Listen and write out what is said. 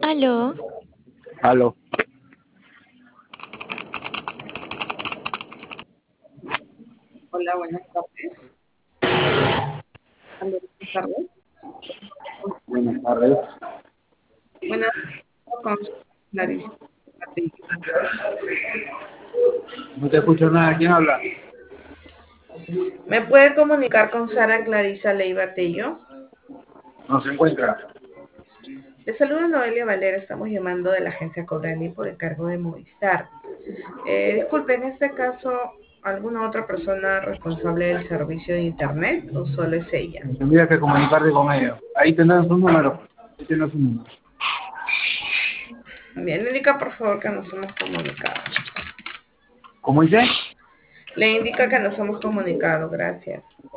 Aló, Aló. Hola, buenas tardes. Aló, buenas tardes. Buenas tardes. Buenas tardes, con Clarice. No te escucho nada. ¿Quién habla? ¿Me puede comunicar con Sara Clarisa Leiva Tello? No se encuentra. Le saluda Noelia Valera, estamos llamando de la agencia Cobrani por encargo de Movistar. Disculpe, en este caso, ¿alguna otra persona responsable del servicio de Internet o solo es ella? Tendrías que comunicarte con ellos. Ahí tendrás su número. Ahí tendrás su número. Bien, le indica por favor que nos hemos comunicado. ¿Cómo dice? Le indica que nos hemos comunicado, gracias.